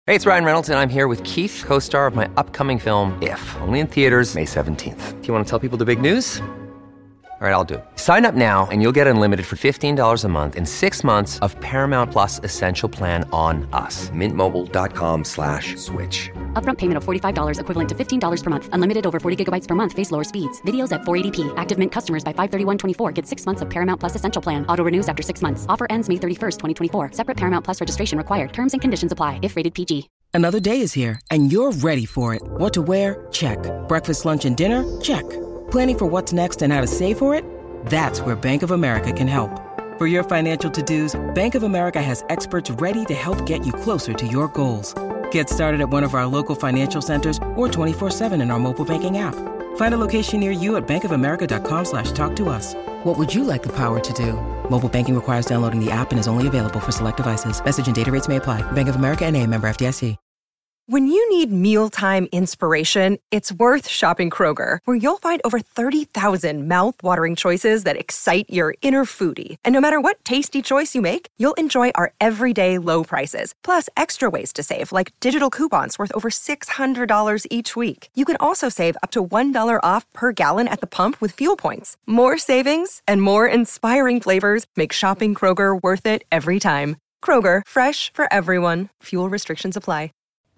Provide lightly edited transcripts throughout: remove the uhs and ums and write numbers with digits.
Hey, it's Ryan Reynolds, and I'm here with Keith, co-star of my upcoming film, If, only in theaters May 17th. Do you want to tell people the big news? All right, I'll do it. Sign up now and you'll get unlimited for $15 a month and 6 months of Paramount Plus Essential Plan on us. MintMobile.com/switch. Upfront payment of $45 equivalent to $15 per month. Unlimited over 40 gigabytes per month. Face lower speeds. Videos at 480p. Active Mint customers by 531.24 get 6 months of Paramount Plus Essential Plan. Auto renews after 6 months. Offer ends May 31st, 2024. Separate Paramount Plus registration required. Terms and conditions apply if rated PG. Another day is here, and you're ready for it. What to wear? Check. Breakfast, lunch, and dinner? Check. Planning for what's next and how to save for it? That's where Bank of America can help. For your financial to-dos, Bank of America has experts ready to help get you closer to your goals. Get started at one of our local financial centers or 24/7 in our mobile banking app. Find a location near you at bankofamerica.com/talktous. What would you like the power to do? Mobile banking requires downloading the app and is only available for select devices. Message and data rates may apply. Bank of America N.A., member FDIC. When you need mealtime inspiration, it's worth shopping Kroger, where you'll find over 30,000 mouth-watering choices that excite your inner foodie. And no matter what tasty choice you make, you'll enjoy our everyday low prices, plus extra ways to save, like digital coupons worth over $600 each week. You can also save up to $1 off per gallon at the pump with fuel points. More savings and more inspiring flavors make shopping Kroger worth it every time. Kroger, fresh for everyone. Fuel restrictions apply.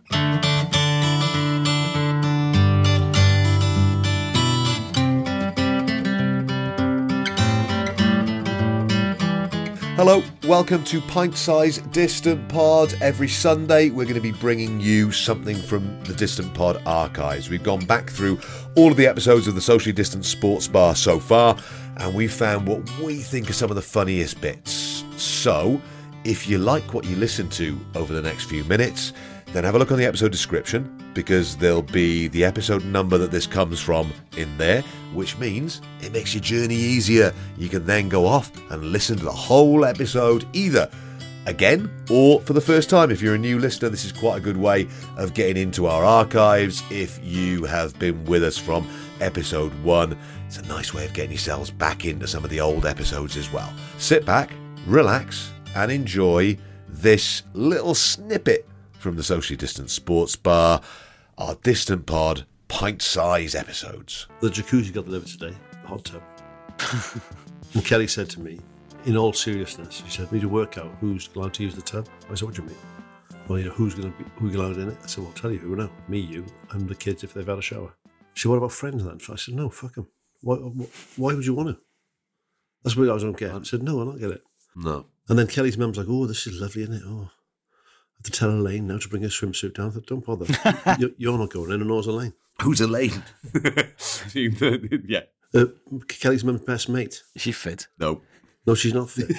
Hello, welcome to Pint Size Distant Pod. Every Sunday we're going to be bringing you something from the Distant Pod archives. We've gone back through all of the episodes of the Socially Distant Sports Bar so far, and we found what we think are some of the funniest bits. So, if you like what you listen to over the next few minutes, then have a look on the episode description, because there'll be the episode number that this comes from in there, which means it makes your journey easier. You can then go off and listen to the whole episode, either again or for the first time. If you're a new listener, this is quite a good way of getting into our archives. If you have been with us from episode 1, it's a nice way of getting yourselves back into some of the old episodes as well. Sit back, relax, and enjoy this little snippet from the Socially Distant Sports Bar, our Distant Pod pint-size episodes. The jacuzzi got delivered today, the hot tub. And Kelly said to me, in all seriousness, she said, we need to work out who's allowed to use the tub. I said, what do you mean? Well, you know, who's allowed in it? I said, well, I'll tell you who now. Me, you, and the kids if they've had a shower. She said, what about friends then? I said, no, fuck them. Why would you want to? That's what I don't get. I said, no, I'll not get it. No. And then Kelly's mum's like, oh, this is lovely, isn't it? Oh. I have to tell Elaine now to bring her swimsuit down. I thought, don't bother. You're not going in, and nor is Elaine. Who's Elaine? Yeah. Kelly's mum's best mate. Is she fit? No. No, she's not fit.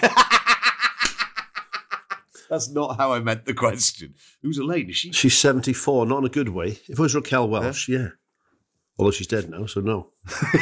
That's not how I meant the question. Who's Elaine? Is she? She's 74, not in a good way. If it was Raquel Welch, yeah. Although she's dead now, so no.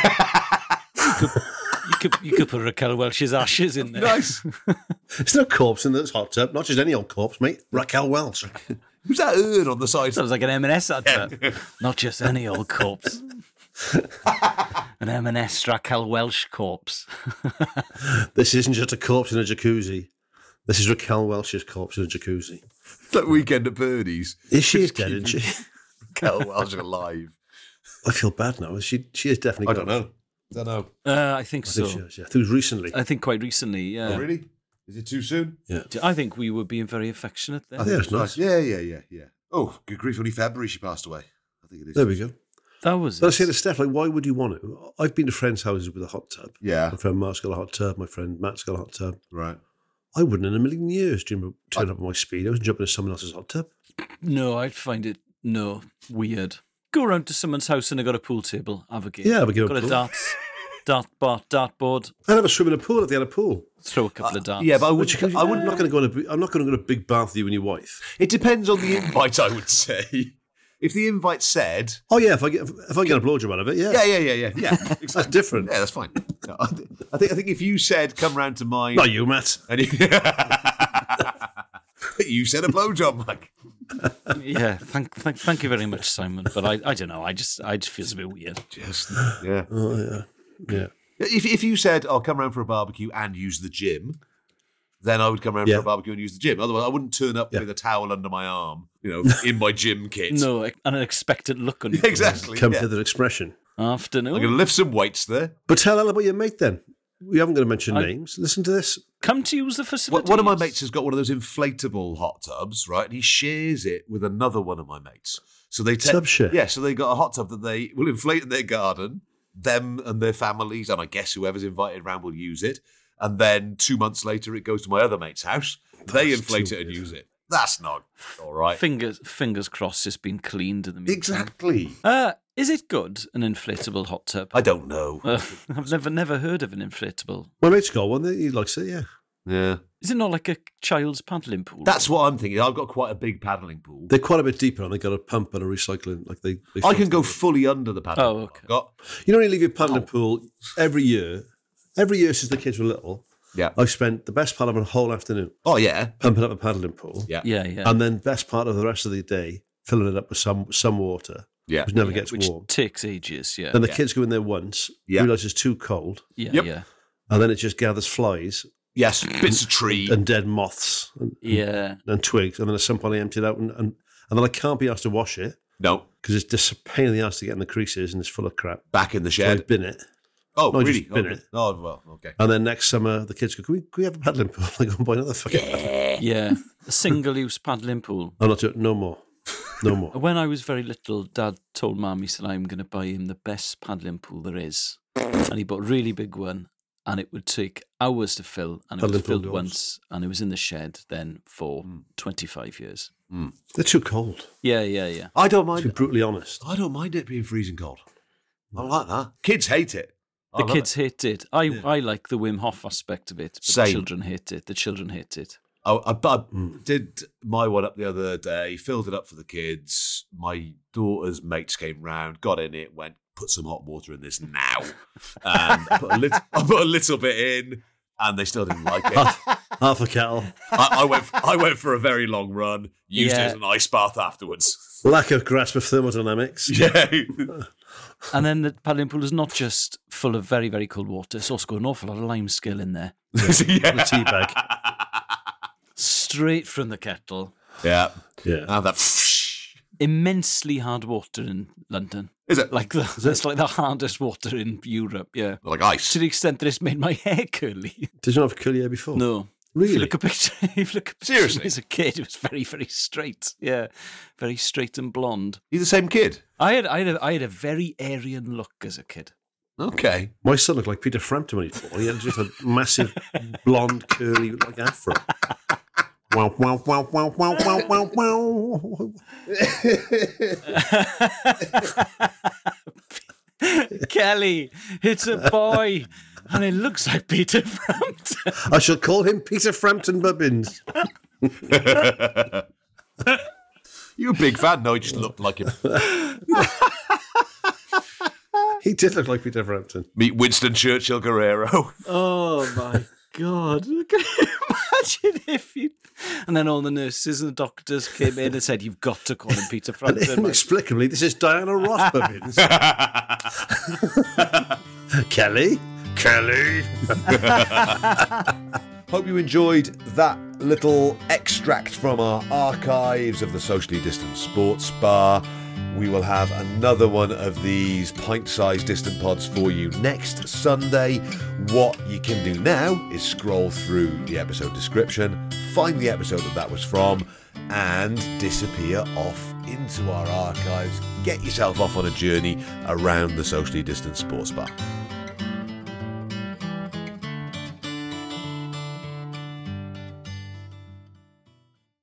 You could put Raquel Welch's ashes in there. Nice. There's no corpse in this hot tub. Not just any old corpse, mate. Raquel Welch. Who's that urn on the side? Sounds like an M&S advert. Not just any old corpse. An M&S Raquel Welch corpse. This isn't just a corpse in a jacuzzi. This is Raquel Welch's corpse in a jacuzzi. It's like Weekend at Bernie's. Is she dead, isn't she? Raquel Welch alive. I feel bad now. She is definitely gone. I don't know. I think so. She is, yeah. I think it was recently. I think quite recently, yeah. Oh, really? Is it too soon? Yeah. I think we were being very affectionate there. I think it's nice. Yeah. Oh, good grief, only February she passed away. I think it is. There we go. That was But I say to Steph, like, why would you want to? I've been to friends' houses with a hot tub. Yeah. My friend Mark's got a hot tub. My friend Matt's got a hot tub. Right. I wouldn't in a million years turn up on my speed. I was jumping into someone else's hot tub. No, I'd find it, weird. Go around to someone's house and they've got a pool table, have a game. Yeah, have a game of Got pool. dartboard. I'd have a swim in a pool if they had a pool. Throw a couple of darts. Yeah, but I'm not going to go in a big bath with you and your wife. It depends on the invite, I would say. If the invite said, oh yeah, if I get a blowjob out of it, yeah, yeah, that's different. Yeah, that's fine. No, I think if you said come round to mine, not you, Matt, and you said a blowjob, Mike. Yeah, thank you very much, Simon. But I don't know. I just feels a bit weird. Yeah. Oh yeah. If you said I'll come round for a barbecue and use the gym, then I would come round for a barbecue and use the gym. Otherwise, I wouldn't turn up with a towel under my arm in my gym kit. No, an unexpected look on you. Exactly. Come yeah. to the expression. Afternoon. I'm going to lift some weights there. But tell Ella about your mate then. We haven't got to mention names. Listen to this. Come to use the facilities. One of my mates has got one of those inflatable hot tubs, right? And he shares it with another one of my mates. So they Subshare. Yeah, so they got a hot tub that they will inflate in their garden. Them and their families, and I guess whoever's invited around will use it. And then 2 months later, it goes to my other mate's house. They inflate it and use it. That's not all right. Fingers crossed it's been cleaned in the meantime. Exactly. Is it good, an inflatable hot tub? I don't know. I've never heard of an inflatable. My mate's got one. He likes it, yeah. Yeah. Is it not like a child's paddling pool? That's what I'm thinking. I've got quite a big paddling pool. They're quite a bit deeper and they've got a pump and a recycling. Like they I can go fully under the paddling pool. okay. I've got. You know when you leave your paddling pool every year since the kids were little, Yeah. I've spent the best part of a whole afternoon Oh, yeah. pumping up a paddling pool. Yeah. Yeah. And then best part of the rest of the day, filling it up with some water, Yeah. which never gets Which warm. takes ages, yeah. Then the kids go in there once, Yeah. realise it's too cold, Yeah, Yep. yeah. and then it just gathers flies Yes. Bits of tree. and dead moths Yeah. and twigs, and then at some point I empty it out, and then I can't be asked to wash it No. because it's just a pain in the ass to get in the creases and it's full of crap. Back in the So I shed. bin it. Oh, No, really? just bin Okay. it. Oh, well, okay. And then next summer, the kids go, can we have a paddling pool? I go and buy another fucking paddling. Yeah. A single-use paddling pool. I'm not doing it. No more. No more. When I was very little, Dad told Mum, he said, I'm going to buy him the best paddling pool there is. And he bought a really big one, and it would take hours to fill, and it Paddling was pool filled doors. once, and it was in the shed then for 25 years. They're too cold. Yeah. I don't To be mind. brutally honest. I don't mind it being freezing cold. I like that. Kids hate it. I The love kids it. hate it. I like the Wim Hof aspect of it, but Same. the children hate it. The children hate it. I did my one up the other day, filled it up for the kids. My daughter's mates came round, got in it, went, put some hot water in this now. And I put a little bit in, and they still didn't like it. Half a kettle. I went for a very long run, used it Yeah. as an ice bath afterwards. Lack of grasp of thermodynamics. Yeah. And then the paddling pool is not just full of very, very cold water. It's also got an awful lot of lime scale in there. The tea bag. Straight from the kettle. Yeah. Yeah. Have that. Immensely hard water in London. Is it? It's like the hardest water in Europe, yeah. Like ice. To the extent that it's made my hair curly. Did you not have curly hair before? No. Really? If you look at picture Seriously? as a kid, it was very, very straight. Yeah. Very straight and blonde. You the same kid? I had a very Aryan look as a kid. Okay. My son looked like Peter Frampton when he was 4. He had just a massive blonde curly like afro. Wow, wow, wow, wow, wow, wow, wow, wow. Kelly, it's a boy. And it looks like Peter Frampton. I shall call him Peter Frampton Bubbins. You're a big fan. No, he just looked like him. He did look like Peter Frampton. Meet Winston Churchill Guerrero. Oh my God. Can you imagine if you. And then all the nurses and the doctors came in and said, you've got to call him Peter And Frampton. inexplicably, this is Diana Ross Bubbins. Kelly? Hope you enjoyed that little extract from our archives of the Socially Distant Sports Bar. We will have another one of these pint-sized distant pods for you next Sunday. What you can do now is scroll through the episode description, find the episode that was from, and disappear off into our archives. Get yourself off on a journey around the Socially Distant Sports Bar.